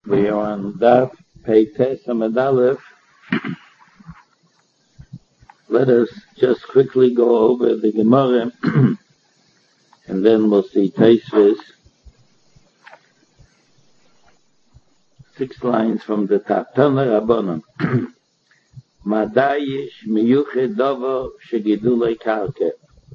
We are on Daf Peites Amud Aleph. Let us just quickly go over the Gemara, and then we'll see Tosfos. 6 lines from the top. Tana Rabbanan. Madayish miyuched davar shegidulei karka.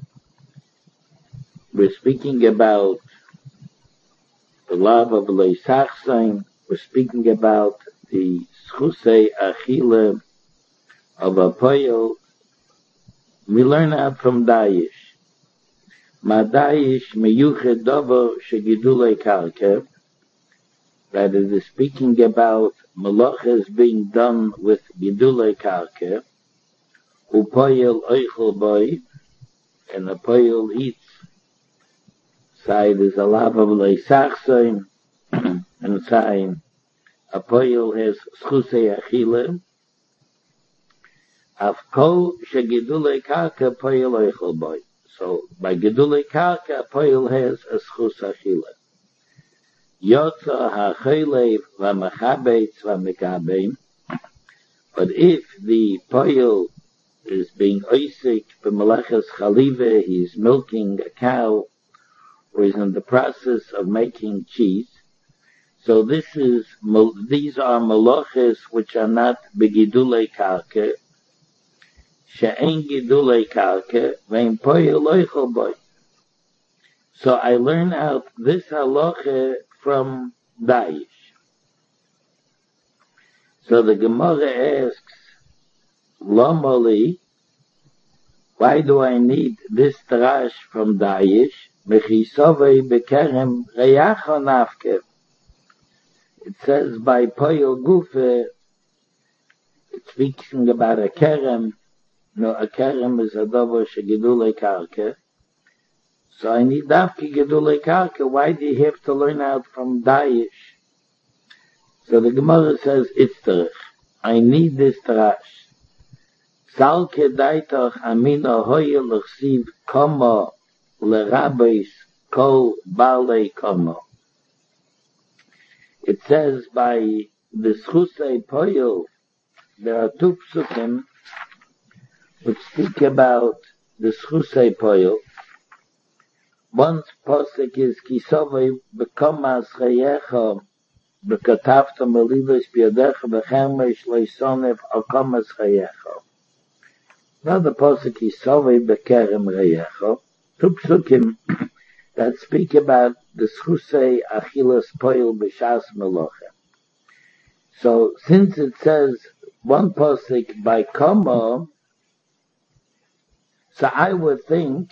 We're speaking about the love of Leisachsein. We're speaking about the schusei achile of a poyel. We learn out from Dayish. Madayish miyuched davar shegidulei karka. That it is speaking about malachas being done with gidulei karka. Upoyel oichel boy, and the poyel eats. Side is a love of leisachsein, and side a poyel has schusei achile. Afkol shegidulei karka poyel oichel boy. So by gidulei karka, a poyel has a schus achile. Yotza ha'chelev v'mechabetz v'mekabein. But if the poyel is being oisik b'melechas chalive, he's milking a cow, or he's in the process of making cheese. So these are melachas which are not begidulei karka. She'en gidulei karka ve'en poyel loichel boy. So I learn out this halacha from Dayish. So the Gemara asks, Lomali, why do I need this drash from Dayish? Mechisovei bekerem reyacha nafke. It says by Poyel Gufe, it's speaking about a kerem. No, a kerem is a dover shegidulei karka. So I need dafki gedulei karka. Why do you have to learn out from Dayish? So the Gemara says, Itzterich. I need this drash. Sal kedaitach amina hoye l'chsiv kama l'rabbeis kol balei kama. It says by the schusei poyel, there are 2 psukim which speak about the schusei poyel. One posik is kisovei b'komas chayecha b'katavta melivos b'yadecha b'chemesh leisonev al komas chayecha. Another posik is kisovei b'kerem chayecha. 2 psukim that speak about the schusei achilas poyel b'shas melocha. So since it says one posik by kama, so I would think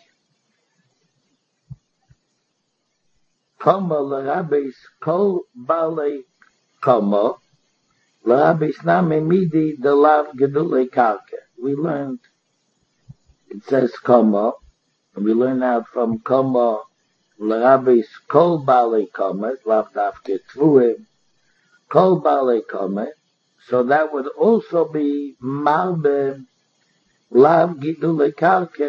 Kama l'rabbeis kol balei kama l'rabbeis name midi de lav gedulei karka. We learned, it says kama, and we learn out from kama l'rabbeis kol balei kama, lav dafke tvuim, kol balei kama. So that would also be malbe lav gedulei karka.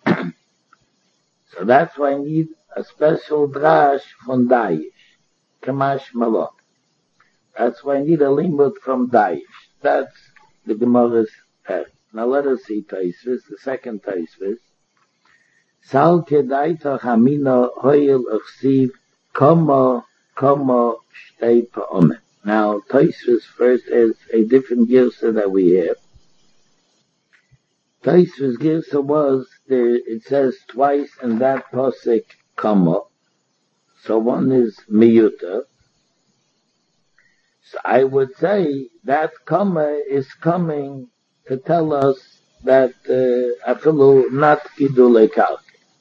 So that's why I need a special drash from Dayish. Kamash Malot. That's why I need a limud from Dayish. That's the Gemara's head. Now let us see Tosfos, the second Tosfos. Sal kedaita hamina hoyel achsiv kama shtei pa'omen. Now Tosfos first is a different girsa that we have. Tosfos girsa was there, it says twice in that posik kama. So one is miyuta. So I would say that kama is coming to tell us that afilu not gidulei karka.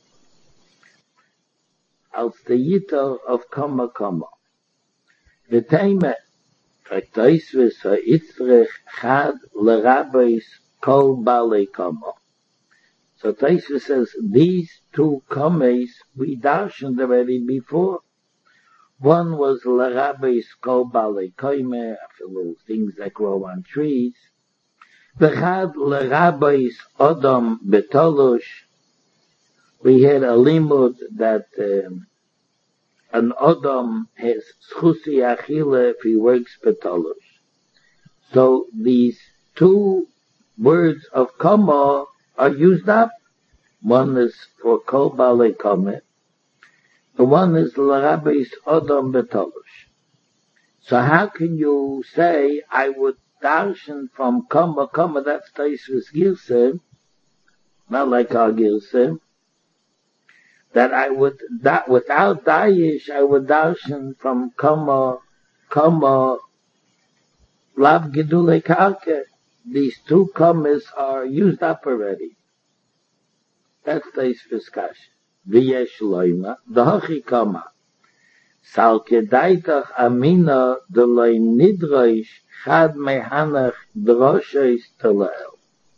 Als the yita of kama. The tema Tosfos ha'Itzrich chad l'rabbeis kol balei kama. So Tosfos says these 2 kames we darshaned already before. One was l'rabbeis kol balei kama, little things that grow on trees. V'chad l'rabbeis odom betolush. We had a limud that an Adam has schusi achile if he works betalosh. So these two words of kama are used up. One is for kol balei kama. The one is l'rabbeis Adam betalosh. So how can you say I would darshan from kama, that's Taisvus Girse, not like our Girse, that I would, that without dayish, I would darshan from kama, lav gedule karke. These two kamas are used up already. That's Taisvus Kash. V'yesh loima, the hachi kama. Sal kedaitach amina de loy nidroish chad mehanach droshes telel.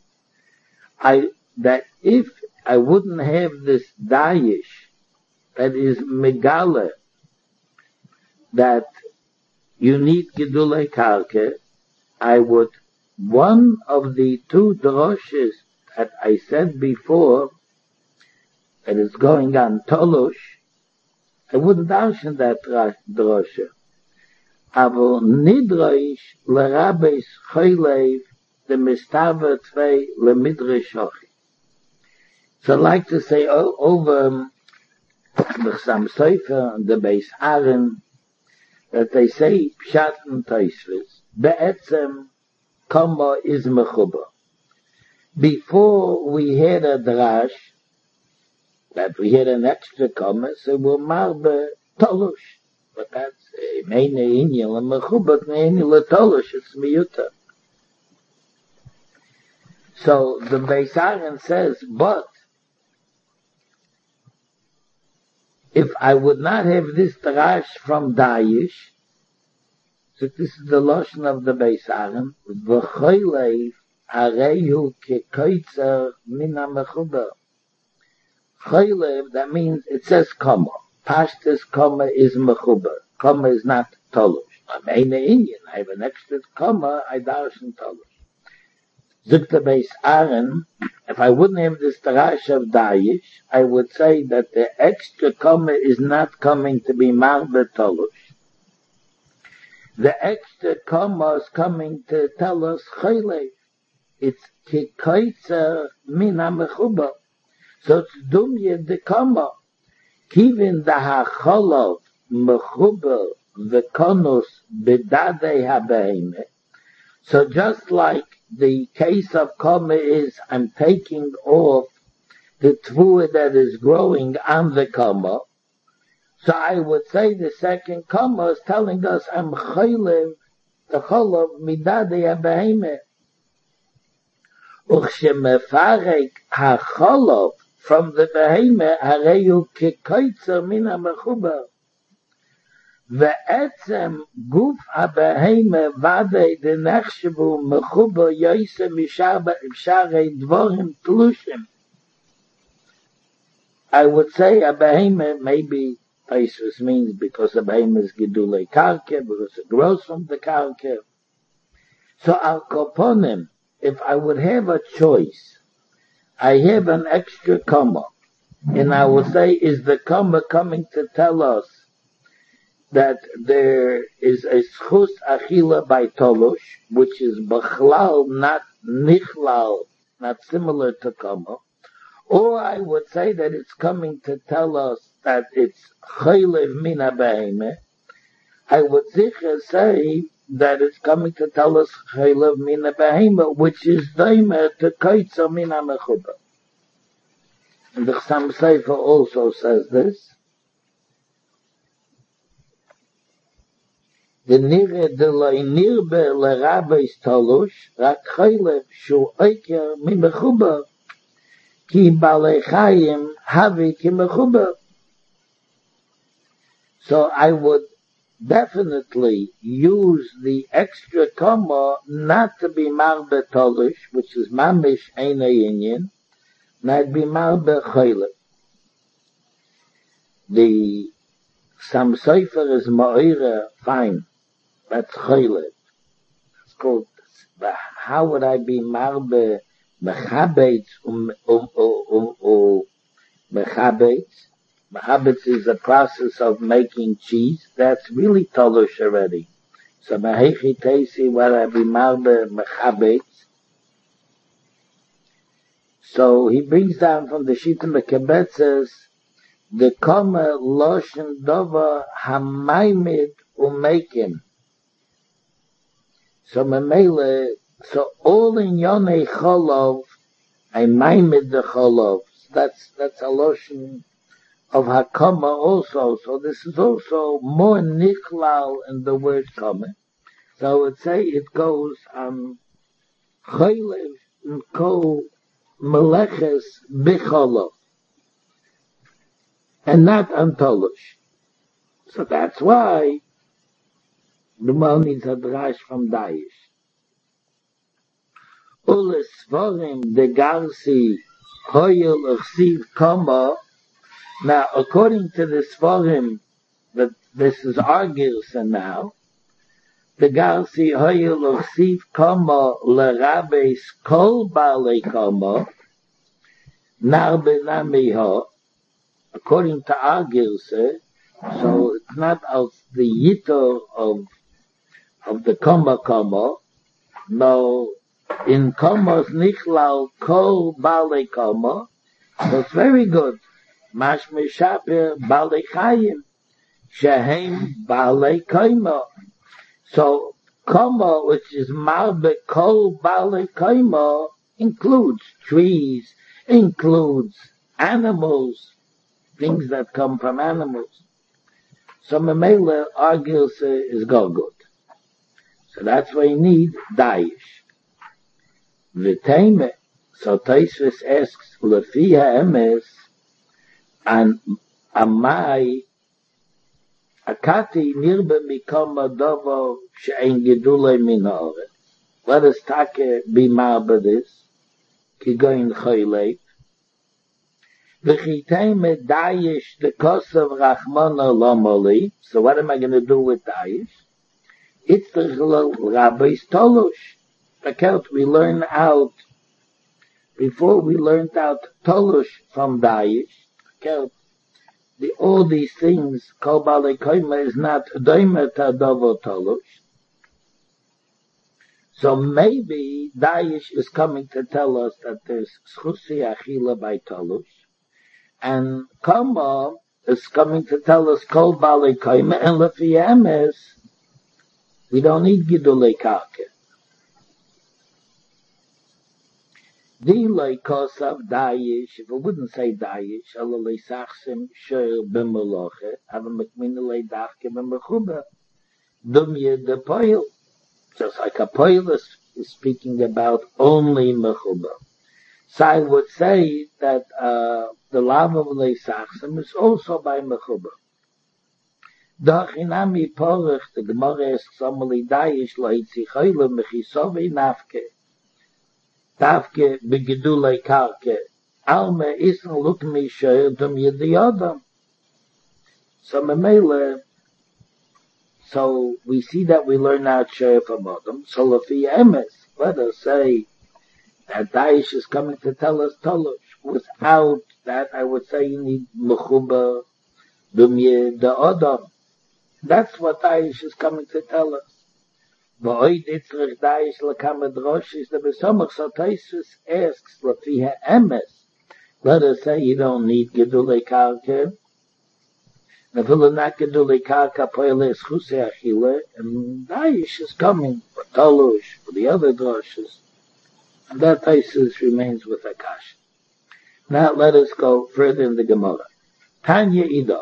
That if I wouldn't have this dayish, that is megale, that you need gedule karke, I would, one of the two droshes that I said before, that is going on tolush, I wouldn't darshan that droshe. Aber nidroish l'rabbeis choylev the mistava tvei lemidre shochi. So I'd like to say over the Sam Sofer and the Beis Aaron that they say pshat and Taisvus be'etzem kama is mechuba. Before we had a drash, that we had an extra kama, so we're marbe tolush. But that's meine inyan and mechuba meine letolush, it's miyuta. So the Beis Aaron says, but if I would not have this drash from Dayish, so this is the lotion of the Beis Aaron, v'choylev areyu kekoitzer min ha-mechuba. Choylev, that means it says kama. Pashtus kama is mechuba. Kama is not tolush. I'm ein Indian. I have an extra kama, I darshan tolush. Zuk the Beis Aaron, if I wouldn't have this drash of Dayish, I would say that the extra kama is not coming to be marbe tolush. The extra kama is coming to tell us choylev. It's kikoitzer min ha-mechuba. So it's dumye de kama. Kivin da ha-cholov mechuba v'konus bedadei ha-beheme. So just like the case of kama is I'm taking off the tvua that is growing on the kama, so I would say the second kama is telling us I'm chaylev the cholov midadei ha-beheme. Uchshemefarek ha-cholov from the beheme hareyu kekoitzer min ha-mechuba. Ve'etzem guf ha-beheme vadei de nechshevu mechuba yoyse misharei dvorim tlushim. I would say a beheme, maybe Taisvus means because a beheme is gedulei karke, because it grows from the karke. So al koponim, if I would have a choice, I have an extra comma, and I will say, is the comma coming to tell us that there is a schus achila by tolush, which is b'chlal, not nichlal, not similar to comma, or I would say that it's coming to tell us that it's chaylev min ha-beheme. I would sicher say that it's coming to tell us chaylev min ha-beheme, which is daimer to koitzer min ha-mechuba. And the Chassam Sofer also says this. The nire de loy nirbe l'rabbeis tolush, rak chaylev shu oiker mi mechuba, ki balei chayim havi ki mechuba. So I would definitely use the extra comma not to be marbe tolush, which is mamish ein inyan, not be marbe chaylev. The Sam Sofer is ma'ira fine. That's chaylev. It's called, how would I be marbe mechabetz mechabetz? Mehabitz is a process of making cheese. That's really tolush already. So mehechi teisi where I be marbe mechabitz. So he brings down from the Shita Mekebetzes the Koma Loshen Dova Hamaimid Umekim. So Memele, so all in Yonei Cholov, I Maimid the Cholov. That's a Loshen of Hakoma also. So this is also more Nichlal in the word Koma. So I would say it goes on Cholev and Kol Meleches Bicholov. And not Antolosh. So that's why the man needs a drash from Daesh. Ule Svorim de Garsi Hoyel Uchsiv Koma. Now, according to the Svorim, that this is Argilson now, the Garsi Hoyel Uchsiv Koma L'Rabbeis Kol Baalei Koma Narbe Namiho. According to our Gilse, so it's not of the Yito of the Koma, no, in Koma's Nichlal Kol Baalei Koma, so it's very good. Mash Meshaper Baalei Chayim, Shehem Baalei Koma. So Koma, which is Marbe Kol Baalei Koma, includes trees, includes animals, things that come from animals. So Memele argues is go good. So that's why you need Daesh. V'teime, so Taisvis asks, Lefiha emes, and Amai, Akati nirbe mikoma dovo she'en gedule minore. Let us take be marba this, ki goin choyleit, V'chitayme Daesh the kosav Rachmana Lomoli. So what am I going to do with Daesh? It's the Rabbi's Tolush. We learn out, before we learned out Tolush from Daesh, all these things, Kol Baalei Koma is not Doimet Adovo Tolush. So maybe Daesh is coming to tell us that there's Schusi Achila by Tolush. And Koma is coming to tell us Kol Baalei Koma, and Lefi Emes, we don't need Gidulei Karka. Dilei Kosav Daesh, if we wouldn't say Daesh, Alalei Sachsim Sher B'Meloche, Ava Mekminelei Dachke B'Mechuba, Dumye de Poil, just like a Poil is speaking about only Mechuba. So I would say that the love of Leisachsim is also by Mechuba. Doch inami porach, the Gemara asks Amali Daesh Loitzi Choyle Mechisovi Nafke. Tafke Begedulei Karke. Alme isn look me sher dum yediyodam. So Memele, so we see that we learn out sher from Adam. So Lefi Emes, let us say that Daesh is coming to tell us Tolush. Without that, I would say you need Mechuba, Dumye, the Adam. That's what Daesh is coming to tell us. V'oid itzrich Daesh l'kama drosh is the Besomach, so Taisus asks, Lefiha Emes, let us say you don't need Gedulei Karka. Nefila not Gedulei Karka, Poile is Chusei Achille, and Daesh is coming for Tolush, for the other droshes. And that Taisus remains with Akash. Now let us go further in the Gemara. Tanya Idoch.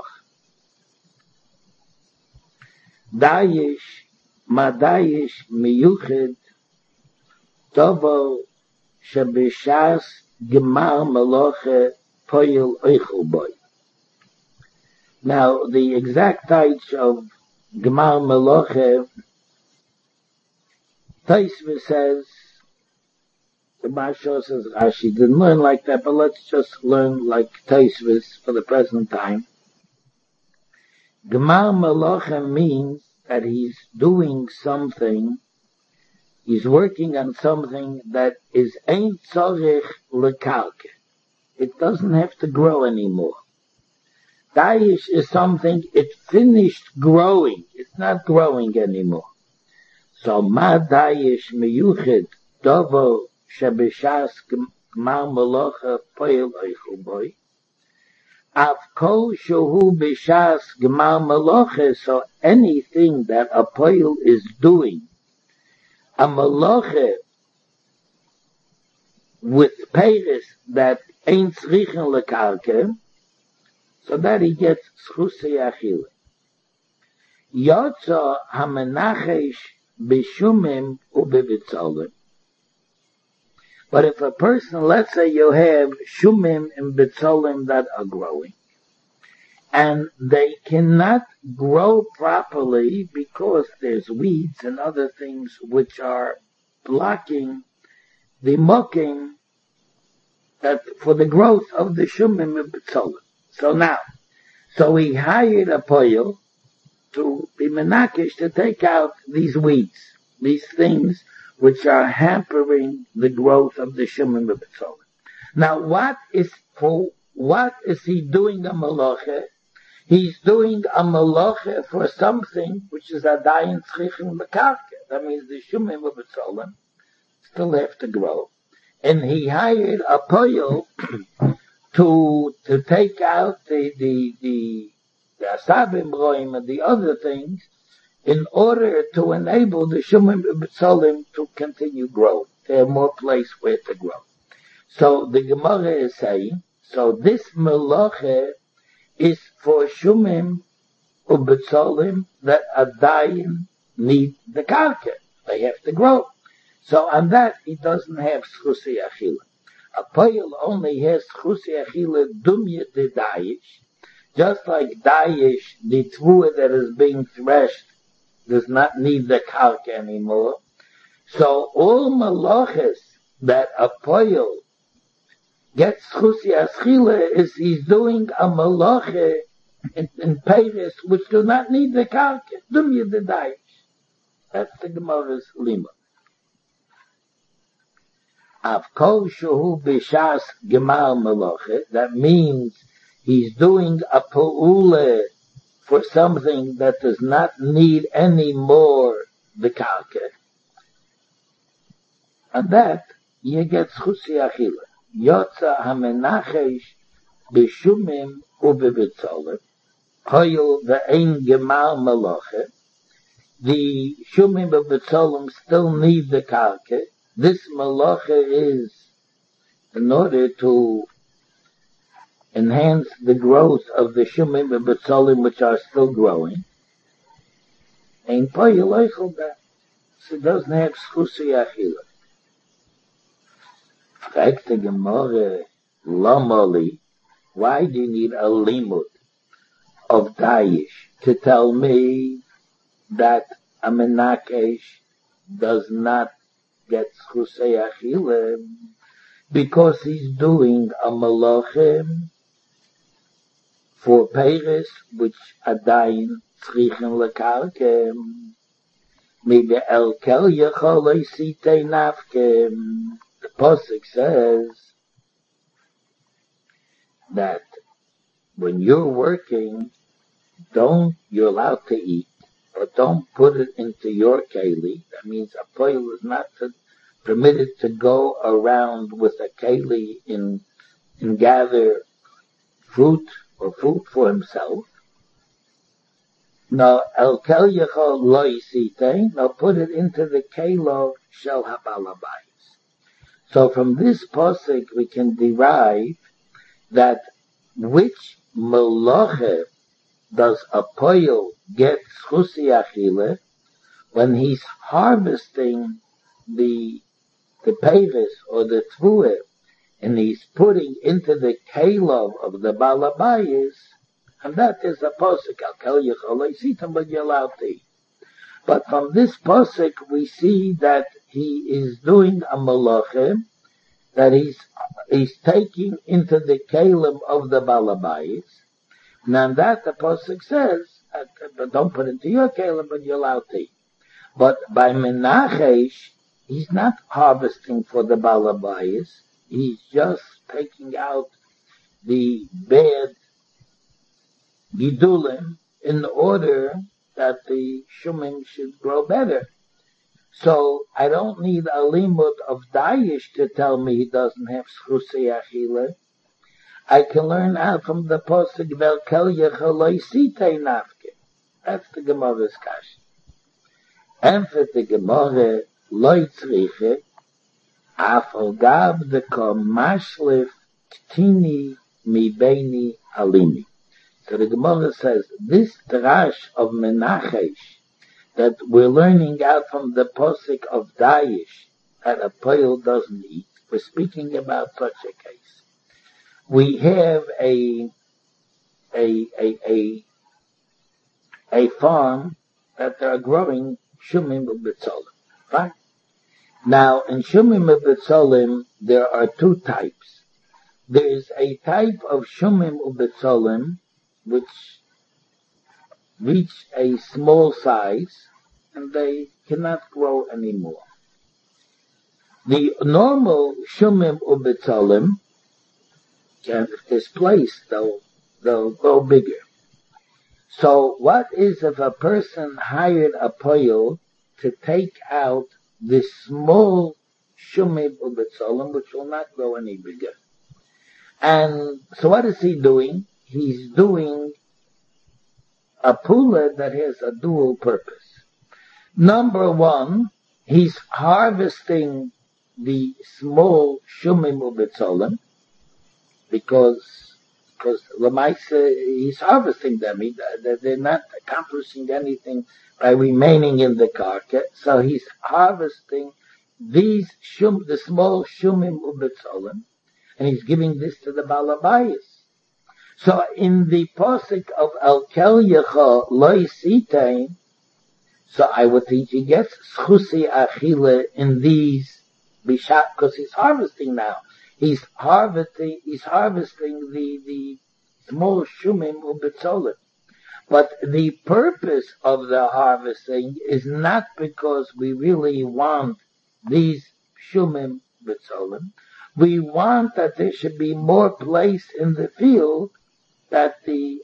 Daesh, ma Daesh miyuched, Tovo shebishas gemar meloche poyel oichel boy. Now the exact title of gemar meloche, Taisva says, the Mashal says Rashi didn't learn like that, but let's just learn like Taisvis for the present time. Gemar Melocha means that he's doing something, he's working on something that is ein tzorich lekarke. It doesn't have to grow anymore. Dayish is something, it finished growing. It's not growing anymore. So ma dayish miyuchid dovo shebishas gmar malocha poil oichu boy. Av kol shuhu bishas gmar malocha, so anything that a poil is doing, a malocha with peiris that ain't tzrichen lekarke, so that he gets schusei achille. Yotza hamenachesh bishumim ubevitzolim. But if a person, let's say you have shumim and bitzolim that are growing, and they cannot grow properly because there's weeds and other things which are blocking the mucking that for the growth of the shumim and bitzolim. So he hired a poil to be menakish to take out these weeds, these things which are hampering the growth of the shumim and bitzolim. Now, what is he doing a malacha? He's doing a malacha for something which is a dayin tzrichen bekarke. That means the shumim and bitzolim still have to grow, and he hired a poil to take out the asabim roim and the other things in order to enable the shumim b'tzolim to continue growing. They have more place where to grow. So the Gemara is saying, so this melacha is for shumim b'tzolim that adayin need the karka. They have to grow. So on that he doesn't have schusei achila. A poil only has schusei achila dumya de dayish. Just like dayish, the tvua that is being threshed does not need the karka anymore. So all malachas that a poil gets schusei achila is he's doing a malacha in peiris which do not need the karka. Dumya de dayish. That's the Gemara's lima. Av kol shuhu b'shas gemar melacha, that means he's doing a pa'ula for something that does not need any more the karka. And that, you get schusei achila. Yotza hamenachesh b'shumim u'bevitzolim, hoyel ve'ein gemar melacha, the shumim u'bevitzolim still need the karka. This malacha is in order to enhance the growth of the shumim and betzolim which are still growing. Ein poyel oichel that. So it doesn't have schusei achila. Fragt the Gemara, lamali, why do you need a limud of dayish to tell me that a menakesh does not get schusei achila because he's doing a malachim for peiris which adayin tzrichen lekarkem maybe el kel yachol leisitei nafkem. The pasuk says that when you're working, you're allowed to eat, but don't put it into your keli. That means a poil is not permitted to go around with a keli and gather fruit or food for himself. No, el kel yachol lo yisitein. No, put it into the kelo shel habalabayis. So from this pasuk we can derive that which melacha does a poil get schusei achila when he's harvesting the peiris or the tvua and he's putting into the kelo of the balabayis, and that is a pasuk al kel yachol leisitam, but you're allowed to eat. But from this pasuk we see that he is doing a malacha that he's taking into the kelim of the balabayis. Now that the pasuk says, don't put into your kelim, but you're allowed to eat. But by menachesh, he's not harvesting for the balabayis. He's just taking out the bad gidulim in order that the shumim should grow better. So I don't need a limud of Daesh to tell me he doesn't have schusei achila. I can learn out from the posuk Velkel Yecholoi Sitei Nafke. That's the Gemara's kasha. And for the Gemara, Loi Tzriche, Afal Gab the Mashlif Tini Mi Beini Alimi. So the Gemara says, this drash of Menachesh that we're learning out from the posuk of Daesh that a poil doesn't eat, we're speaking about such a case. We have a farm that they are growing shumim ubetzolim. Fine. Now, in shumim ubetzolim, there are two types. There is a type of shumim ubetzolim which reach a small size and they cannot grow anymore. The normal shumim ubetzolim, and if there's place, they'll grow bigger. So what is if a person hired a poil to take out this small shumim ubetzolim, which will not grow any bigger? And so what is he doing? He's doing a pula that has a dual purpose. Number one, he's harvesting the small shumim ubetzolim, because Lamaisa, he's harvesting them. They're not accomplishing anything by remaining in the karka. So he's harvesting the small shumim ubetzolim, and he's giving this to the balabayas. So in the posuk of El Kel Yecha Loi Sitein, so I would think he gets schusei achile in these bishat, because he's harvesting now. He's harvesting the small shumim ubetzolim. But the purpose of the harvesting is not because we really want these shumim ubetzolim. We want that there should be more place in the field that the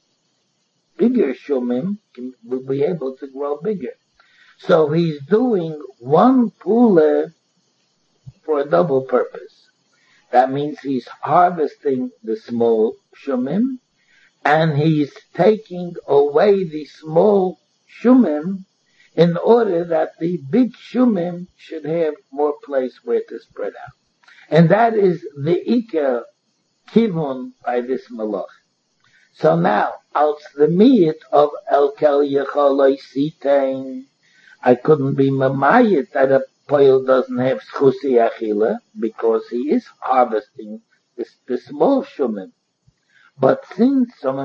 bigger shumim will be able to grow bigger. So he's doing one pula for a double purpose. That means he's harvesting the small shumim, and he's taking away the small shumim in order that the big shumim should have more place where to spread out. And that is the ikar kivun by this malach. So now, out the miyit of El Kel Yecholoi Sitein, I couldn't be mamayit that a poil doesn't have schusei achila, because he is harvesting the small shumim. But since so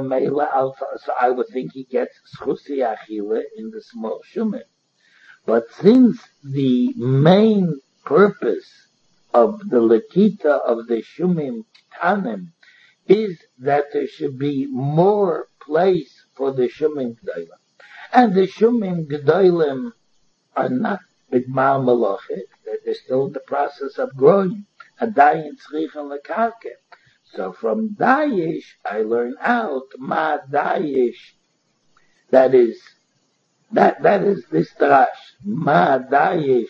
I would think he gets schusei achila in the small shumim. But since the main purpose of the lekita of the shumim tanim is that there should be more place for the shumim gedolim, and the shumim gedolim are not bigmal malachet, they're still in the process of growing, adayin tzrichen lekarke. So from Daesh I learn out ma Daesh, that is this drash, ma Daesh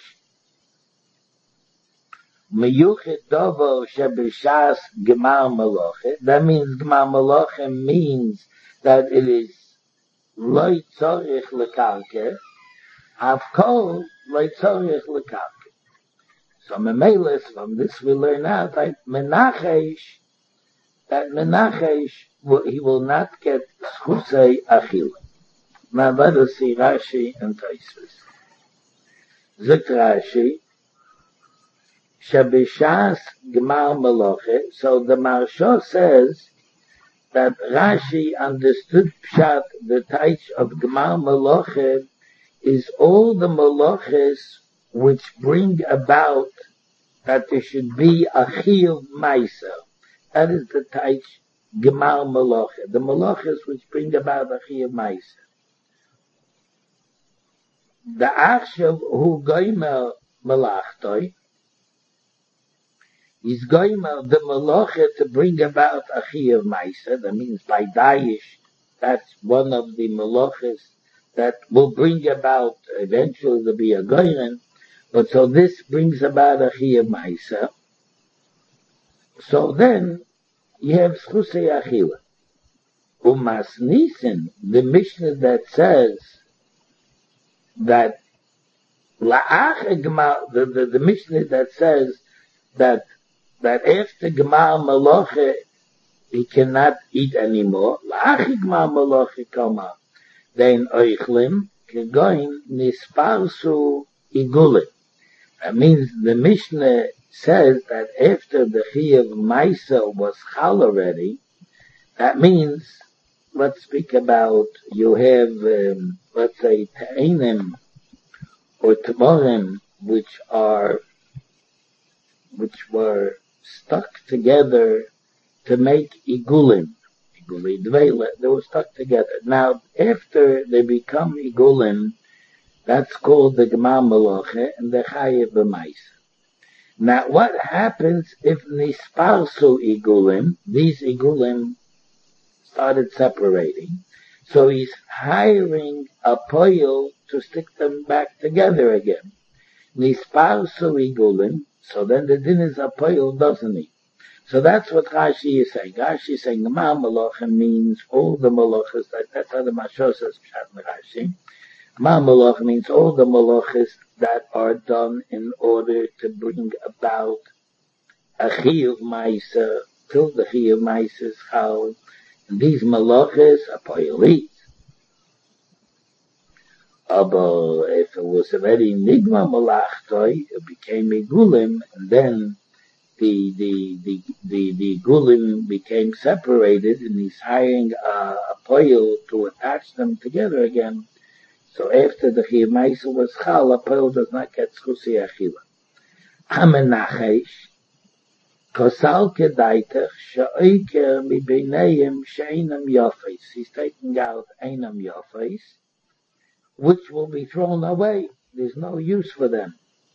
miyuchet dovo shebishas gemar malachet. That means gemar malachet means that it is loy tzorich lekarke, havkol loy tzorich lekarke. So memeles, from this we learn out that Menachesh, he will not get schusei achila. Now let us see Rashi and Tosfos. Zok Rashi, Shabishas Gemar Malachet. So the Maharsha says that Rashi understood pshat, the taich of Gemar Malachet is all the malaches which bring about that there should be a chiyuv maisa. That is the taich Gemar Malachet, the malaches which bring about a chiyuv maisa. The achshav hu goymer malachtoi is goymer the malachet to bring about a chiyuv maisa. That means by Daesh That's one of the malachas that will bring about eventually to be a goyren. But so this brings about a chiyuv ma'isa. So then you have schusei achila. Umas nisin, the Mishnah that says that the Mishnah that says that after Gemar Malacha he cannot eat anymore. La'ach Gemar Malacha kama then oichlim kegoin nisparsu igulim. That means the Mishnah says that after the chiyuv ma'isa was chal already, that means, let's speak about, you have, let's say, ta'anim or tamarim, which were stuck together to make igulim. Iguli dveila, they were stuck together. Now, after they become igulim, that's called the Gemar Malacha and the Chayev B'Maisa. Now, what happens if nisparsu igulim, these igulim started separating, so he's hiring a poil to stick them back together again. Nisparsu igulim, so then the din is a poil, doesn't he? So that's what Rashi is saying. Rashi is saying Gemar Malacha means all the malachas, that's how the Mashor says Pshat Rashi. Gemar Malacha means all the malachas that are done in order to bring about a chiyuv ma'isa, till the chiyuv ma'isa is chal. And these malachas are poilit. But if it was already nigma malachtoi, it became igulim, and then the gulim became separated, and he's hiring a poil to attach them together again. So after the chiyuv ma'isa was chal, a poil does not get schusei achila. Hamenachesh kosal kedaitach she'oiker mibeinayim she'einam yafes. He's taking out einam yafes, which will be thrown away. There's no use for them.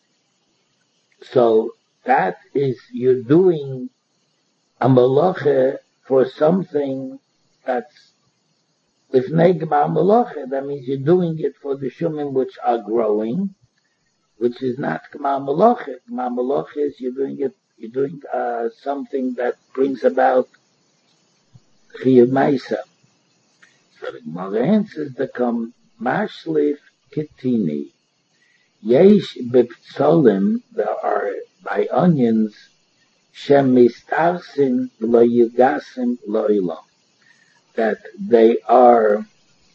So that is, you're doing a malacha for something that's lifnei Gemar Malacha. That means you're doing it for the shumim which are growing, which is not Gemar Malacha. Gemar Malacha is you're doing something that brings about chiyuv ma'isa. So the Gemara answers the mashlif kitini. Yesh b'ptzolim, there are by onions, shem mistarsin lo yugasim lo ilam, that they are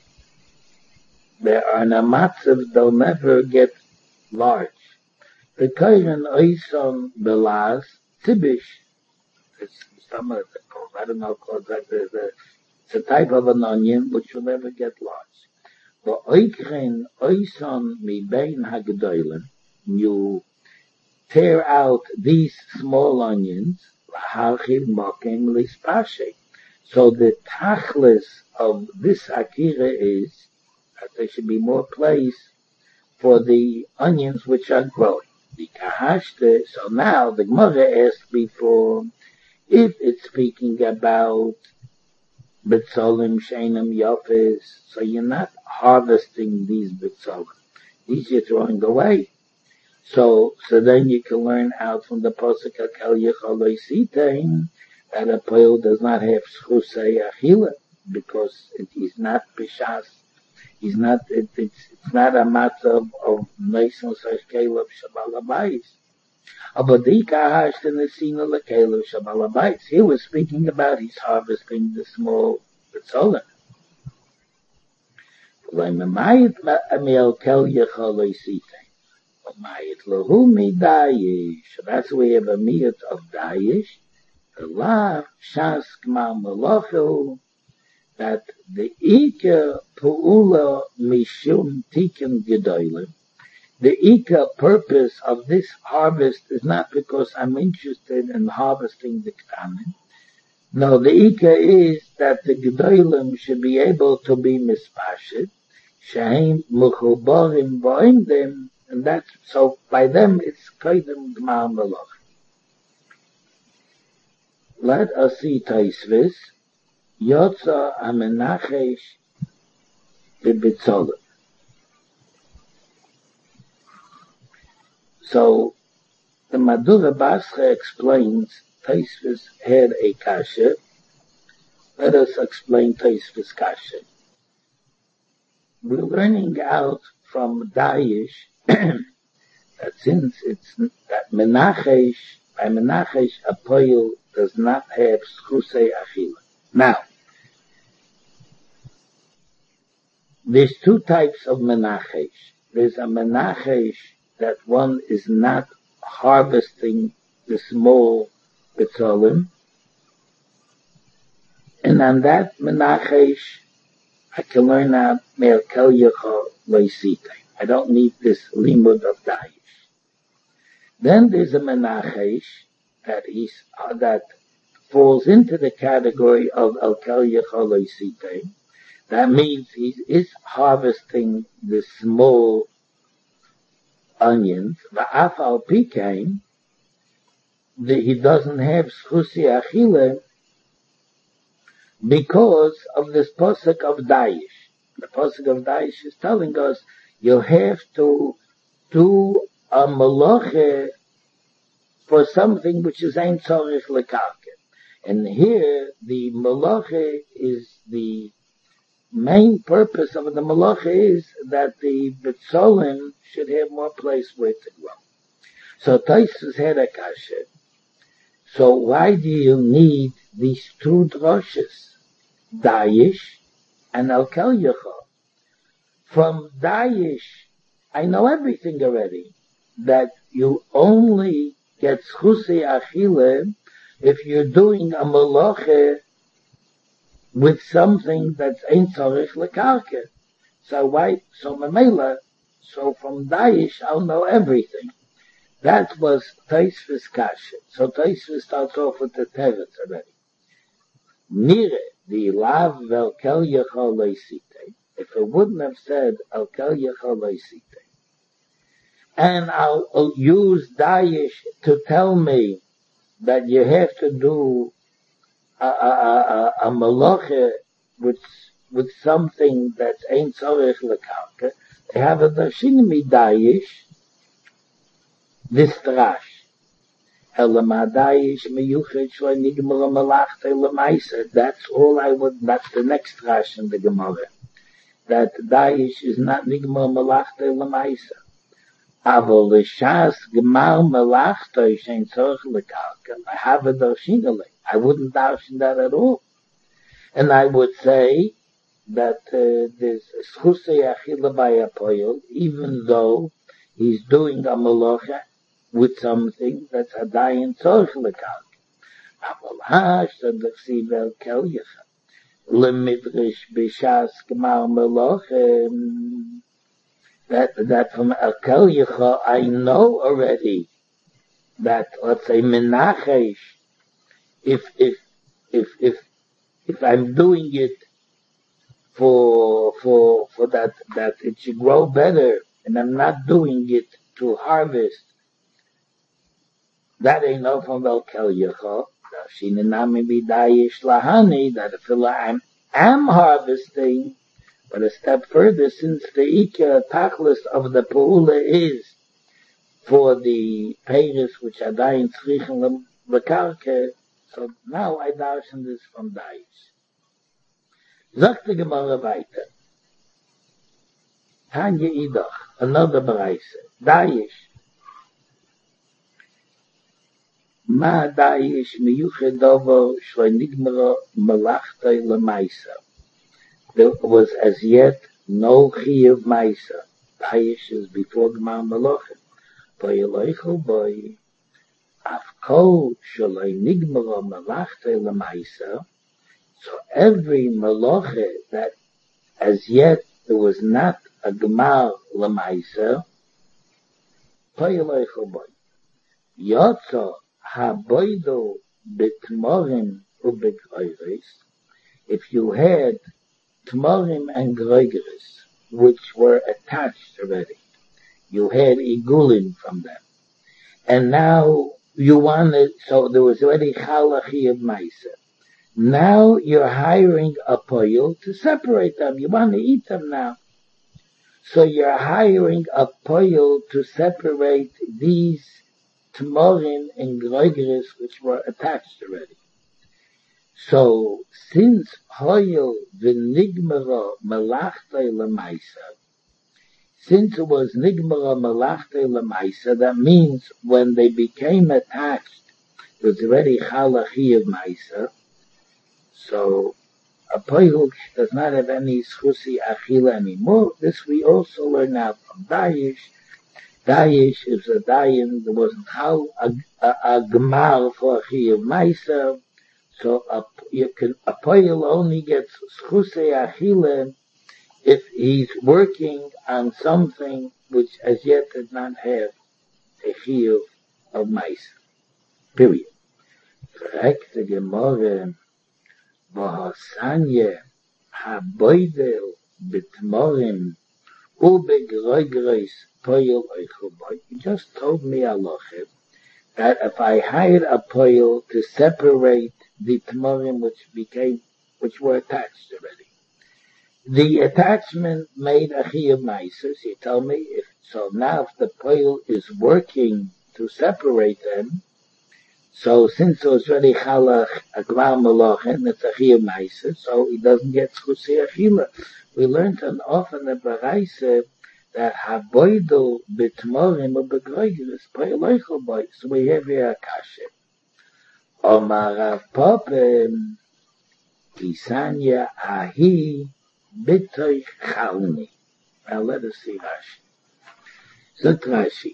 in a matzav, they'll never get large. The kohen oison belaz tibish, it's some of the called, I don't know, called that it's a type of an onion which will never get large. But oikren oison mi bein hagdoilim, you tear out these small onions, lahachiv mokem lispashe. So the tachlis of this akira is that there should be more place for the onions which are growing. The kahashte, so now the Gemara asked before, if it's speaking about betzolim sheinam yafes, so you're not harvesting these betzolim. These you're throwing away. So then you can learn out from the Pasuk Hakel Yecholoi Sitein that a poil does not have schusei achila, because it is not b'shas. It's not a matter of Neison Sashkelev Shabbalabais. But the Ikahash in the Sina Lekelev Shabbalabais. He was speaking about he's harvesting the small betzolim. So that's why we have a miyat of dayish. The law shas Gemar Malacha, that the Ika Pu'ula Mishum Tikkun Gedolim, the Ika purpose of this harvest is not because I'm interested in harvesting the Ktanim. No, the Ika is that the Gedolim should be able to be mispashet, Shehem Mechubarim Ba'im them, and that's, so by them it's Kodim Gemar Malacha. Let us see Taisvis. Yotza amenachesh bebitzolim. So the Madura Basra explains Taisvis had a kasha. Let us explain Taisvis kasha. We're learning out from Daesh that since it's that Menachesh, by Menachesh a poil does not have schusei achila. Now, there's two types of Menachesh. There's a Menachesh that one is not harvesting the small betzolim, and on that Menachesh I can learn out Merkel Yecho Loisite. I don't need this limud of Daesh. Then there's a Menachesh that falls into the category of Elkel Yecho Loisite. That means he is harvesting the small onions. Va'af al pikein, he doesn't have schusi achile because of this posuk of Daesh. The posuk of Daesh is telling us you have to do a malacha for something which is ein tzorich lekarke. And here the malacha is the main purpose of the malacha is that the betzolim should have more place where to grow. So Taisus had a kasha. So why do you need these two droshes, Daesh and Elkel Yecho? From Daesh, I know everything already. That you only get schusei achile if you're doing a malacha with something that's ein tzorich lekarke. So Mamela, so from Daesh I'll know everything. That was Taisvis kasha. So Taisvis starts off with the teretz already. Mire, the lav velkel yechol leisite. If it wouldn't have said elkel yechol leisite, and I'll use Daesh to tell me that you have to do a malacha with something that's ein tzorich lekarke, they have a darshinimi Daesh, this drash. That's all that's the next drash in the Gemara. That Daesh is not nigmar malachte lemaisa. Avol l'shas gemar malachte shein tzorich lekarke. I have a darshinale. I wouldn't darshan that at all. And I would say that there's schusei achila by a poil, even though he's doing a malacha with something that's a dayan tzorich lekarke. Avol ha'ashtad l'chsiv elkel yecha. Lemidrash b'shas gemar malacha. That from elkel yecha I know already that, let's say, menachesh, if I'm doing it for that it should grow better, and I'm not doing it to harvest, that ain't no from elkel yecha. Shinanami b'dayish lahani, that if I am harvesting, but a step further, since the ikar tachlis of the peula is for the peiros which are dayin tzrichen lekarke, so now I darshan this from Daesh. Sagt die Gemara weiter. Tanya idach, another Bereise. Daesh. Ma Daesh miyuched dover shlo nigmara malachtei lemaisa. There was as yet no chiyuv maisa. Daesh is before Gemar Malachim. V'yeleichel boi afkol shaloi nigmara malachtei lemaisa. So every malacha that as yet there was not a Gemar lemaisa, v'yeleichel boi yotza haboido betmorim ubegreires. If you had tmorim and gregeres which were attached already, you had igulin from them, and now you wanted, so there was already chalachi of maisa. Now you're hiring a poil to separate them. You want to eat them now. So you're hiring a poil to separate these tmorim and groigres which were attached already. So since hoyel v'nigmara malachtei lemaisa, since it was nigmara malachtei lemaisa, that means when they became attached, it was already chalachi of maisa. So a poil does not have any schusi achila anymore. This we also learn now from Dayish. Dayish is a dayan. There wasn't how a gemar for achi of maisa. So a poil only gets schusei achila if he's working on something which as yet does not have a chiyuv of maisa. Period. Correct the Gemara. V'hasanya haboidel b'tmorim ubegroigreis poil oichuboy. You just told me halachah that if I hired a poil to separate the tmorim which were attached already, the attachment made a chiyuv ma'aser. You tell me if so. Now, if the poil is working to separate them, so since it was already chalach agvar malachin, it's a chiyuv ma'aser, so he doesn't get schusei achila. We learned an often a baraisa that haboidel b'tmorim or b'groigres poil oichel boy. So we have here a kasha. Omar Rav Papa Isanya ahi b'toich chalni. Now let us see Rashi. Zot Rashi.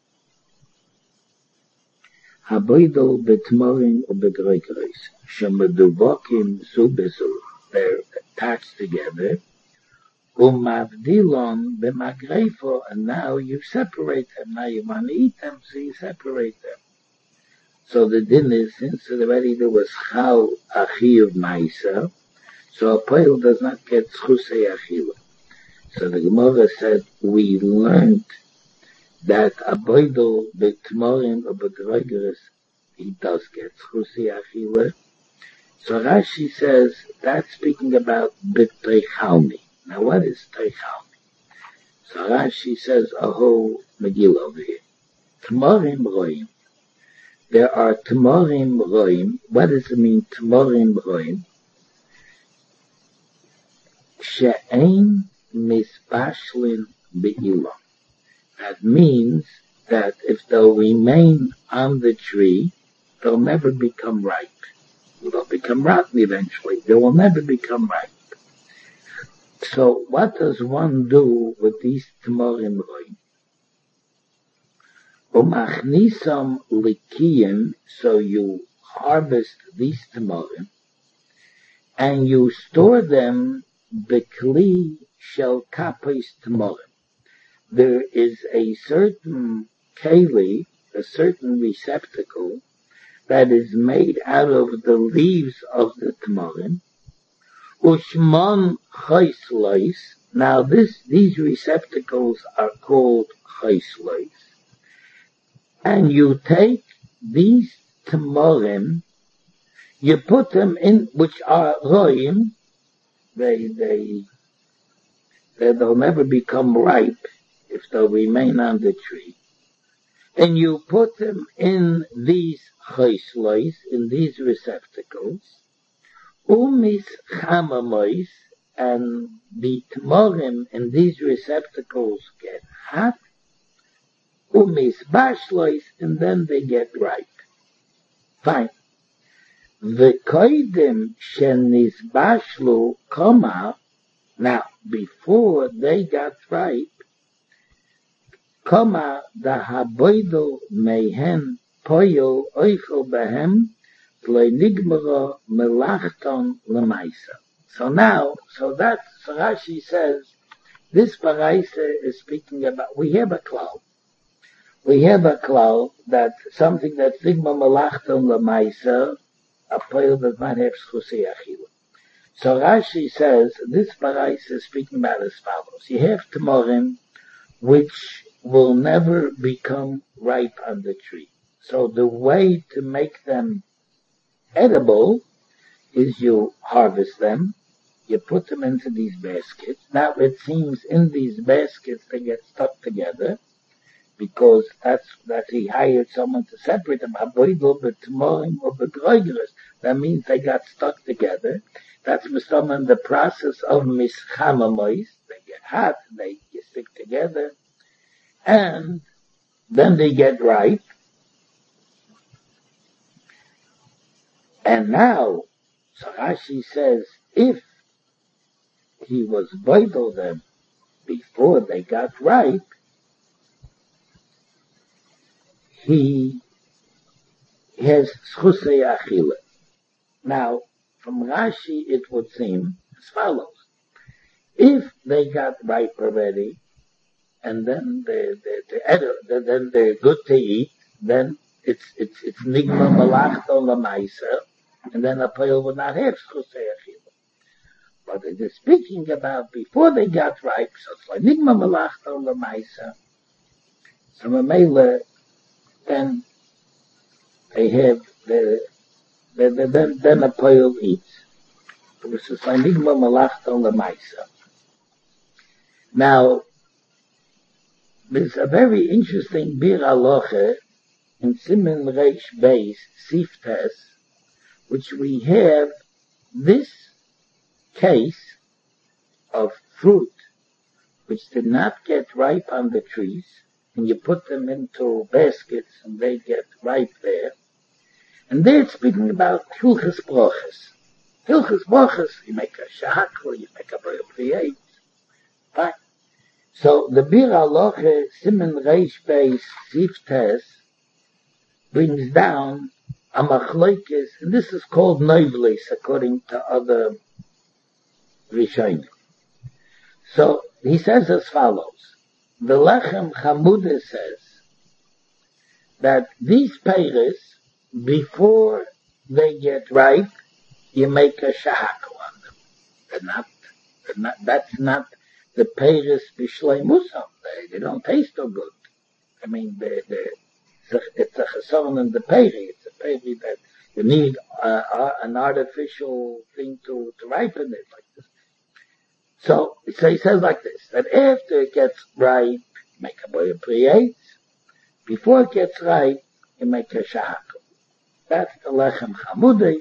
Haboidel b'tmorim or b'groigres shemeduvokim zu bezu. They're attached together. Umavdilon b'magrefo, and now you separate them. Now you want to eat them, so you separate them. So the din is, since already there was chal achiyuv ma'isa, so a poil does not get schusei achila. So the Gemara said, we learned that a boidel b'tmorim or b'groigres, he does get schusei achila. So Rashi says, that's speaking about b'teichalmi. Now what is teichalmi? So Rashi says a whole Megillah over here. Tmorim roim. There are tmorim roim. What does it mean, tmorim roim? She'ein misbashlin be'ilah. That means that if they'll remain on the tree, they'll never become ripe. They'll become rotten eventually. They will never become ripe. So what does one do with these tmorim roim? Umachnisam likiyim, so you harvest these tmorim, and you store them bekli shel kapis tmorim. There is a certain keli, a certain receptacle, that is made out of the leaves of the tmorim. Ushman chayslois. Now these receptacles are called chayslois. And you take these tmorim, you put them in, which are roim, they'll never become ripe if they'll remain on the tree. And you put them in these chayslois, in these receptacles, umis chamamois, and the tmorim in these receptacles get hot, umis bashlois, and then they get ripe. Fine. V'koidim shenis bashlu koma. Now, before they got ripe, koma da haboidel mehen poyol oichel behem le'nigmara melachton lemaisa. So now, so Rashi says, this paraisa is speaking about, we have a klal. We have a klal that something that's nigma melachton lemaisa, a poil does not have schusei achila. So Rashi says, this paraisa is speaking about as follows. You have tmorim, which will never become ripe on the tree. So the way to make them edible is you harvest them, you put them into these baskets. Now it seems in these baskets they get stuck together, because that he hired someone to separate them. That means they got stuck together. That's the process of mischamamois. They get hot, they stick together, and then they get ripe. And now, so Rashi says, if he was vital them before they got ripe, he has schusei achila. Now, from Rashi, it would seem as follows. If they got ripe already, and then they're good to eat, then it's nigma malachta lamaisa, and then a poil would not have schusei achila. But it is speaking about before they got ripe, so it's like nigma malachta lamaisa. So Mamela, then they have then a poil eats. So this is like nigma malachta lamaisa. Now, there's a very interesting bir aloche in Siman Reish Beis Siftes, which we have this case of fruit which did not get ripe on the trees, and you put them into baskets and they get ripe there. And there it's speaking about Hilchas Brochas. Hilchas Brochas, you make a shahakol, you make a briyot. Fine. So the Bir Aloche Siman Reish Beis Siftes brings down a machlokes, and this is called Neuvlis according to other Rishonim. So he says as follows: the Lechem Chamuda says that these peiros, before they get ripe, you make a shahakol on them. That's not the peiros b'shleimusam. They don't taste so good. I mean, it's a chesaron in the peri. It's a peri that you need an artificial thing to ripen it like this. So he says like this, that after it gets ripe, make a briyot. Before it gets ripe, you make a shahakol. That's the lechem chamudes.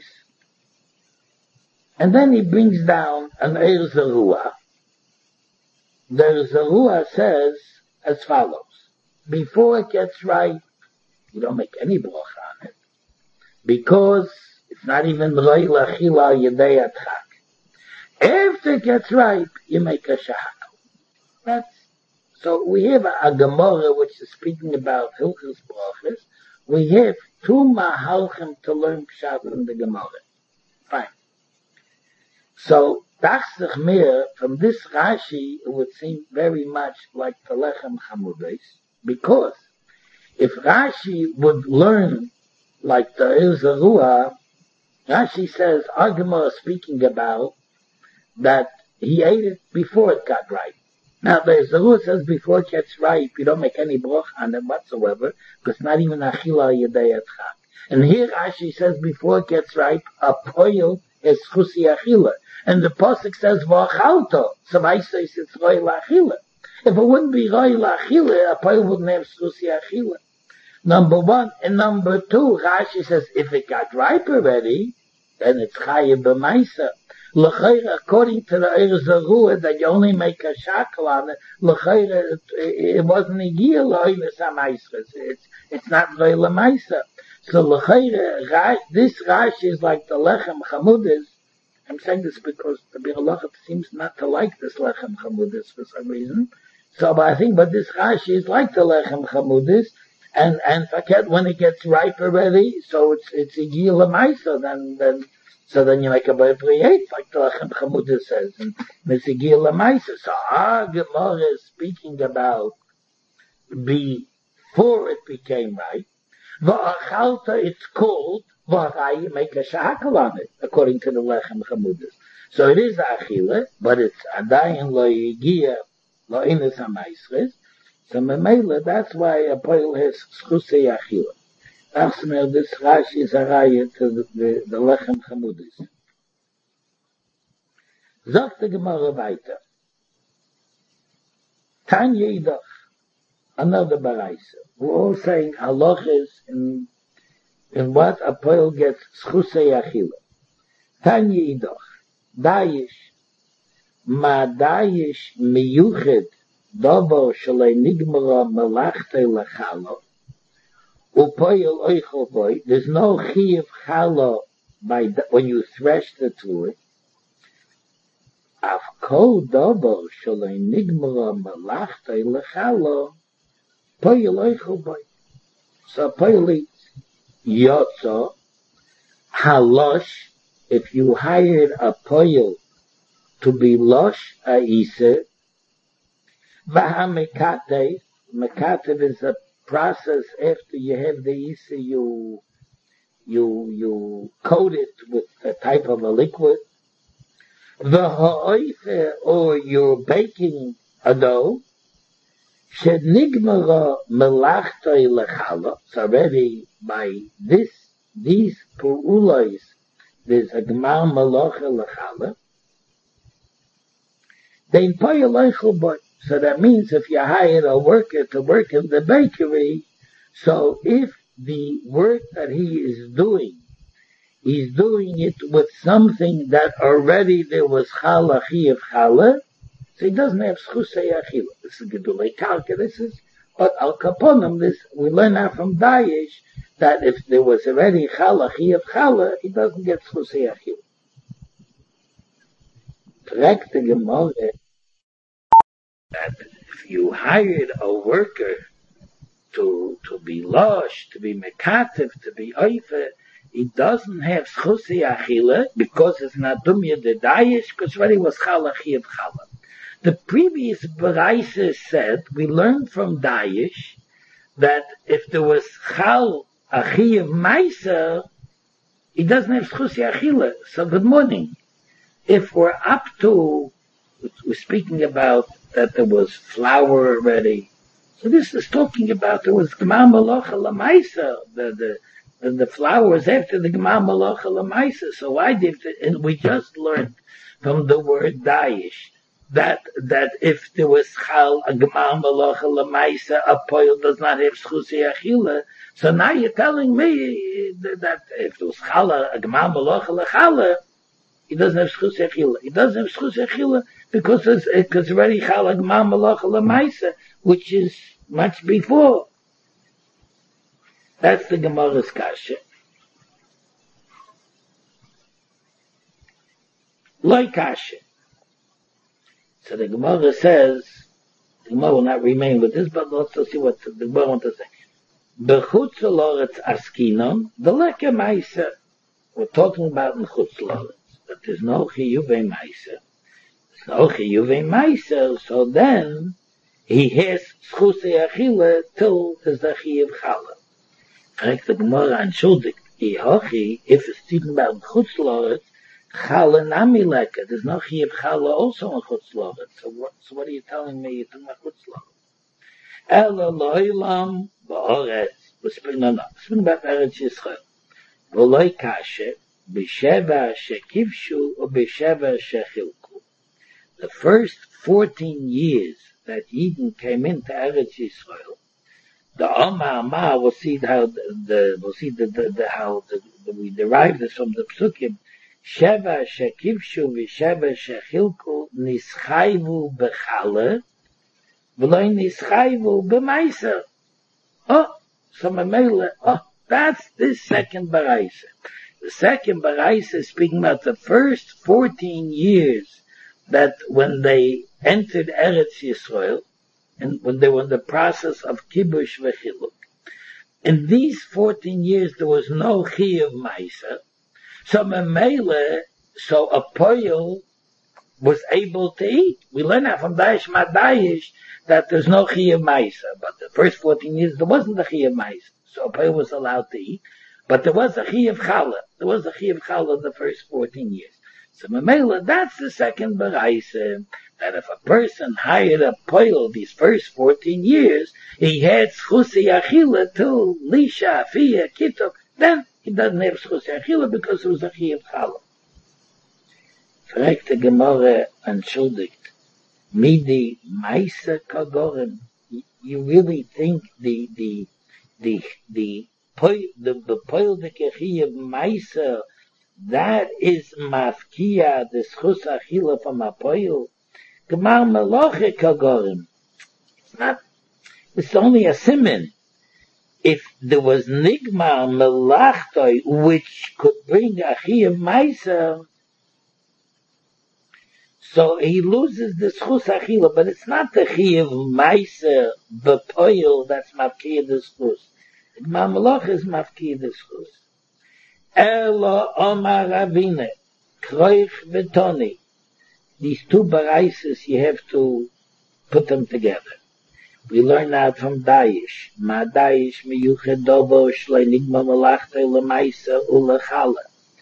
And then he brings down an eir zerua. The zerua says as follows: before it gets ripe, you don't make any bracha on it, because it's not even roi lachila yedei atchak. After it gets ripe, you make a shahakol. So we have a Gemara which is speaking about Hilchas Brochas. We have two mahalchim to learn pshat in the Gemara. Fine. So Tachsich Mir, from this Rashi, it would seem very much like the Lechem Chamudes, because if Rashi would learn like the Eir Zerua, Rashi says, our Gemara is speaking about that he ate it before it got ripe. Now the Eir Zerua says before it gets ripe, you don't make any broch on it whatsoever, because not even achila yedei atchak. And here Rashi says before it gets ripe, a poil is chusi achila. And the pasuk says v'achalto, so I say it's roi lachila. If it wouldn't be roi lachila, a poil wouldn't have chusi achila. Number one. And number two, Rashi says if it got ripe already, then it's chayiv b'maisa. L'chayra, according to the Eir Zerua, that you only make a shakal on it, l'chayra, it wasn't a year lo'inus ha'maisres. It's not roi l'maisa. So l'chayra, this Rashi is like the Lechem Chamudes. I'm saying this because the Bir Aloche seems not to like this Lechem Chamudes for some reason. So, but I think, but this Rashi is like the Lechem Chamudes, and when it gets ripe already, so it's a year l'maisa, then you make a briyot, like the Lechem Chamudes says, and it's a year l'maisa. So our Gemara is speaking about before it became ripe. V'achalta, it's called v'arai, make a shahakal on it, according to the Lechem Chamudes. So it is achila, but it's adayin lo yigia lo inus ha'maisres. So memela, that's why a poil has schusei achila. Achsmer, this Rashi is a raya to the Lechem Chamudes. Sagt die Gemara weiter. Tanya Idach, another Baraisa. We're all saying halachas in what a poil gets schusei achila. Tanya Idach, dayish, ma dayish miyuchet, dobo shalei nigmara melachte lechalo, upoil oichel boy, there's no chiyuv chalo when you thresh the fluid. Af kol dobo shalei nigmara melachte lechalo, poil oichel boy. So poil eats. Yotzo, halosh, if you hired a poil to be losh ha'ise, v'hamekatev, mekatev is a process after you have the ise, you coat it with a type of a liquid, v'ha'oife, or you're baking a dough, shenigmara melachtoi lechala, it's already by these pu'ulois, there's a gmar melacha lechala, they poil oichel boy. So that means if you hire a worker to work in the bakery, so if the work that he is doing, he's doing it with something that already there was chala chiyuv chala, so he doesn't have schusei achila. This is gedulei karka. This is, but al kaponim, this we learn out from Dayesh that if there was already chala chiyuv chala, he doesn't get schusei achila. Correct the Gemara that if you hired a worker to be losh, to be mekatev, to be oife, he doesn't have schusei achila because it's not dumya de Dayesh, because already was chala chiyuv chala. The previous Baraisa said, we learned from Dayesh, that if there was Chal Achiyev Maisa, he doesn't have Schusei Achila. So good morning. If we're up to, we're speaking about that there was flour already. So this is talking about there was Gmar Malacha Lamaisa, the flour was after the Gmar Malacha Lamaisa. So why did it, and we just learned from the word Dayesh, that if there was chal a gmar malacha lemaisa, a poil does not have schusei achila. So now you're telling me that if there was chal a gmar malacha lechala, he doesn't have schusei achila. He doesn't have schusei achila because it's already chal a gmar malacha lemaisa, which is much before. That's the Gemara's kasha. Loi kasha. So the Gemara says, the Gemara will not remain with this, but let's see what the Gemara wants to say. B'chutz loretz askinon, the leke maisa. We're talking about in chutz loretz, but there's no chiyuvei maisa. There's no chiyuvei maisa, so then he has schusei achila till there's a chiyuv chala. Correct the Gemara anschuldigt, if it's speaking about chutz loretz, Chala nami leka. There's no chiyuv chala also in chutz loretz. So what are you telling me? You're talking about chutz loretz. Ela lo'ilam ba'oretz. We're speaking about Eretz Yisrael. V'loi kashe b'sheva shekivshu or b'sheva shechilku. The first 14 years that Eden came into Eretz Yisrael, the Omar we'll see how we derive this from the Psukim. Sheva shekivshu v'sheva shechilku nischayvu b'chala v'loi nischayvu b'maisa. So Mamela, that's this second Baraisa. The second Baraisa is speaking about the first 14 years that when they entered Eretz Yisrael and when they were in the process of kibush v'chiluk. In these 14 years there was no chiyuv maisa. So Mamela, so a poil was able to eat. We learn that from Dayesh Madayesh that there's no chiyuv maisa, but the first 14 years there wasn't a chiyuv maisa, so a poil was allowed to eat. But there was a chiyuv chala. There was a chiyuv chala in the first 14 years. So Mamela, that's the second baraisa, that if a person hired a poil these first 14 years, he had schusei achila till lisha, afiyah, kitok, then he doesn't have schusei achila because it was a chiyuv chala. Fragt der Gemorre entschuldigt. Midi Meise Kagorim. You really think the Poil de Kechiev Meise, that is Mafkia, the Schus Achila from a Poil? Gemar Meloche Kagorim. It's only a siman. If there was Nigmar Melachtoi, which could bring Achiev Meise, so he loses the schus achila, but it's not the chiyuv ma'aser b'poil that's mafkiya the schus. Mamalach is mafkiya the schus. Elo Omar Ravine, Kroich v'Toni. These two baraises you have to put them together. We learn that from Daesh. Ma Daesh miyuched dovo shlei nigma malachtoi l'ma'aser u'lechala.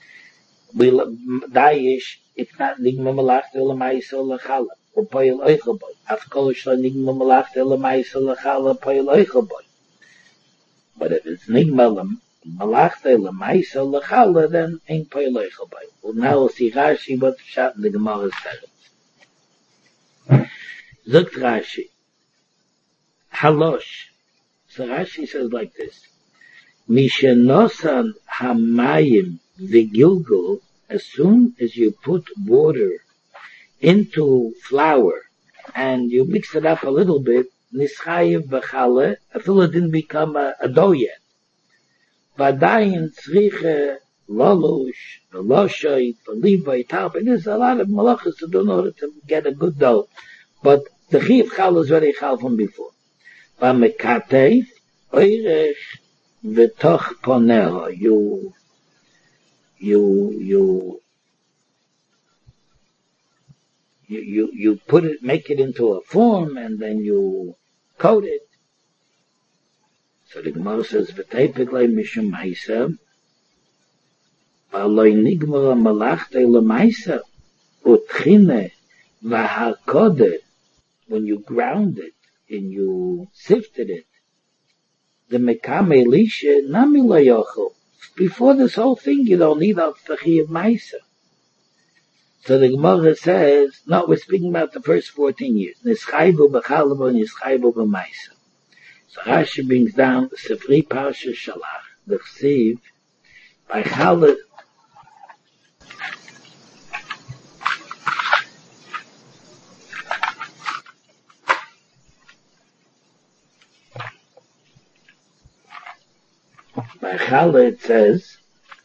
Daesh, it's not nigma malachtoi l'ma'aser u'lechala. Or poil oichaboy. Afkol shlei nigma malachtoi l'ma'aser u'lechala poil oichaboy. But if it's nigma malachtoi l'ma'aser u'lechala, then ain't poil oichaboy. Well, now we'll see Rashi what shot in the Gemara says. Zogt Rashi. Halosh. So Rashi says like this. Mishenosan hamayim v'gilgul, as soon as you put water into flour and you mix it up a little bit, nischayev b'chale, until it didn't become a dough yet. Vadayin tzriche lolosh, veloshoy, velivay, talpa. There's a lot of malachas to do in order to get a good dough. But the chiv chal is very chal from before. V'mekatef, oirech, v'toch ponero. You put it, make it into a form, and then you coat it. So the Gemara says, v'teipet lei mishum ma'aser, v'aloi nigmara malachtei l'ma'aser, utchine v'hakode, when you ground it, and you sifted it, the mekame lishe nami lo yochel. Before this whole thing, you don't need al tachiyah ma'aser. So the Gemara says, no, we're speaking about the first 14 years. Nischaybu b'chalabo and nischaybu b'ma'aser. So Rashi brings down the Sefri Parsha Shalach, the Chsiv, by Chalad. By Chalad it says,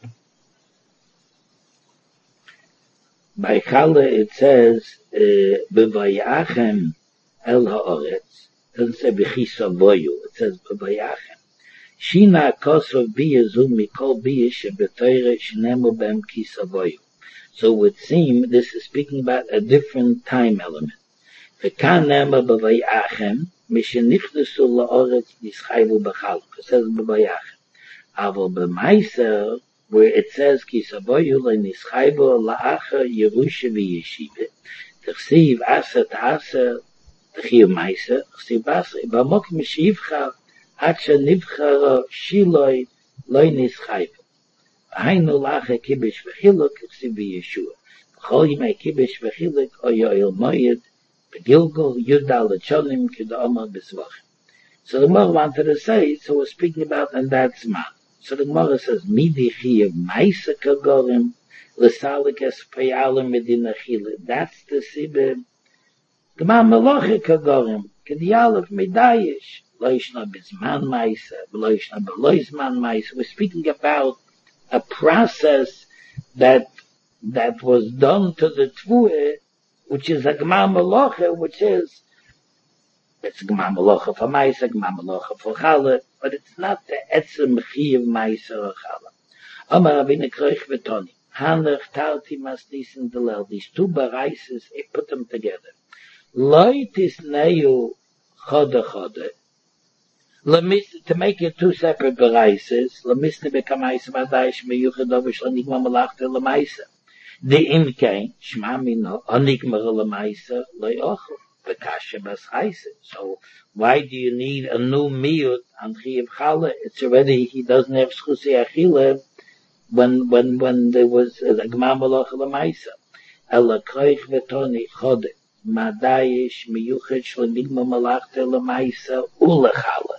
B'vayachem el ha'oretz. It doesn't say b'chisavoyu. It says b'vayachem. Shina kosov biyazu mikol biyash b'toyre shnemu b'em kisavoyu. So it would seem this is speaking about a different time element. V'kan nema b'vayachem mishenichnesu la'oretz nischayvu b'chaluk. It says b'vayachem. Aval b'maiser, where it says kisavoyu le'nischayvu la'acha yerusha v'yeshiva. T'chsiv asa ta'asa t'chiv maiser. T'chsiv asa b'amok mishivcha עד שנבחר שילוי לא נסחייב. היינו לאחר קיבש וחילוק כסיב בישוע. בכל ימי קיבש וחילוק או יואל מועד בגילגול יודל שונים כדאמר בסבכים. So the Gemara wanted to say, so we're speaking about, and that's man. So the Gemara says, Midi chiyev maisa kagorim l'salik es payalim medina chile. That's the sibib. Gemara meloche kagorim k'diyalev medayish. We're speaking about a process that was done to the Tvueh, which is a Gmar Melocha, which is, it's a Gmar Melocha for Maisa, Gmar Melocha for Chala, but it's not the Etzem Chiyev Maisa or Chala. Amar Rabbeinu Kroich v'Toni, Hanach Tarti Masnisin Delel, these two baraises, he put them together. Loi tisneu choda choda, to make it two separate baraises, lemisne bekamais vadayish meyuchadovish lanigma malachte lemaisa. The imkein shmamino anigma lemaisa leochel bekasha baschaise. So why do you need a new miut on chiyav chala? It's already, he doesn't have schusi achile when there was a gma malacha lemaisa. אלא קרייך ותוני חודה, מדייש מיוחד של נגמר מלאכתה למעשה ולחלה,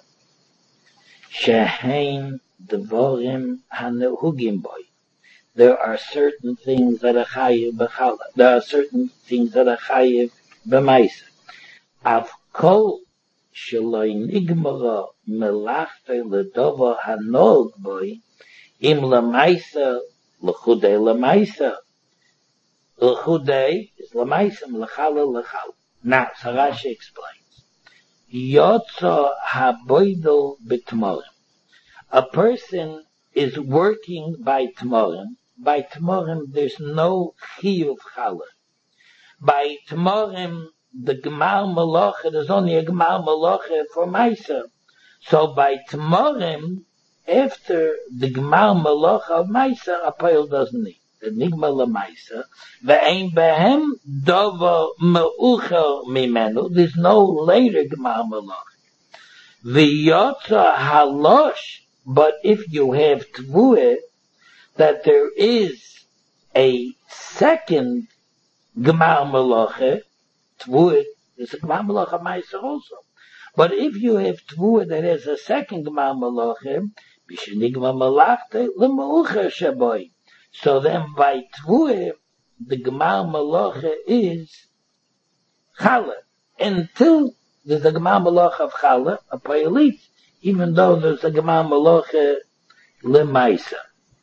שהן דבורים הנהוגים בוי. There are certain things that are chayiv b'chala. There are certain things that are chayiv b'maisa. Av kol sheloi nigmara melachta ledovo hanog boi, im lemaisa lechudei lemaisa. Lechudei is lemaisa, lechala lechala. Now, Sarashi explains. Yotzo haboidel b'tmorim. A person is working by tmorim. By tmorim, there's no chiyuv chala. By tmorim, the gemar malacha, there's only a gemar malacha for Maisa. So by tmorim, after the gemar malacha of Maisa, a poil doesn't need. The nigma la Maisa, ve'ein behem dovo meucher mimenu, there's no later gemar malacha. V'yotza halosh, but if you have tvuah, that there is a second gemar malacha, tvuah is a gemar malacha ma'aser also. But if you have tvuah that has a second gemar malacha, b'shenigma malachta l'meucher shaboy. So then by tvuah, the gemar malacha is chala. Until there's a gemar malacha of chala, a payalit, even though there's a gemar malacha l'maisa.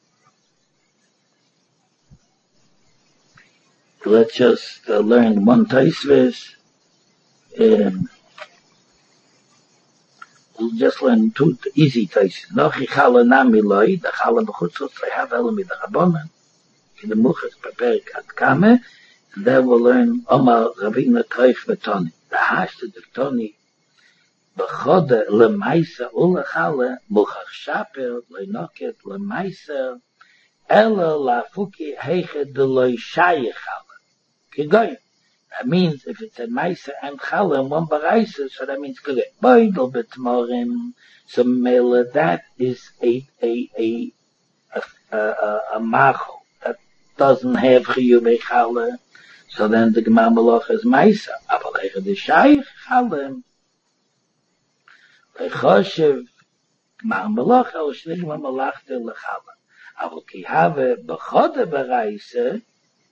Let's just learn one taisves. We'll just learn two easy taisves. Nochi chala nami loi, the chala b'chutzos, they have elami the rabbanan. In the muchas prepared at kame, and then we'll learn Omar Ravina Kreich v'toni. The hashta the toni, b'choda l'maisa u'lechala, muchach shaper, le'noket l'maisa, ela lafuki heiche de lo'i shayich chala. Kigoy. That means if it's a maisa and chala in one baraisa, so that means kigoy. Boidel b'tmorim, so mele, that is a macho that doesn't have chiyuv chala. So then the gemar malacha is maisa. Aval heiche de shayich chala. Lechoshev gemar malacha o shnigma malachta lechala. Aval ki have b'choda baraisa,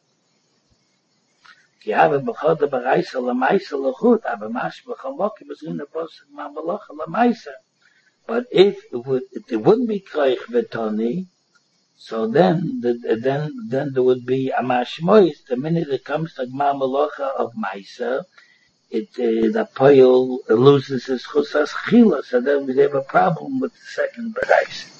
ki have b'choda baraisa l'maisa l'chut, aber mash b'chalokim is in the posuk ma malacha l'maisa. But if it wouldn't be kreich v'toni, so then there would be a mashmois. The minute it comes to ma malacha of maisa, the poil loses his chusas chila. So then we have a problem with the second baraisa.